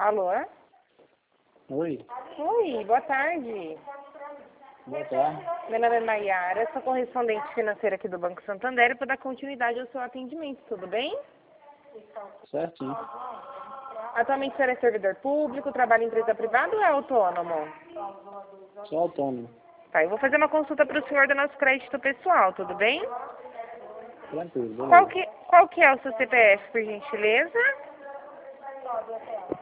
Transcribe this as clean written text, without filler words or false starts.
Alô? Oi, Oi, boa tarde. boa tarde. Meu nome é Maiara, sou correspondente financeira aqui do Banco Santander e para dar continuidade ao seu atendimento, tudo bem? Certinho. Atualmente o senhor é servidor público, trabalha em empresa privada ou é autônomo? Sou autônomo. Tá, eu vou fazer uma consulta para o senhor do nosso crédito pessoal, tudo bem? Tranquilo, Qual beleza. que é o seu CPF, por gentileza?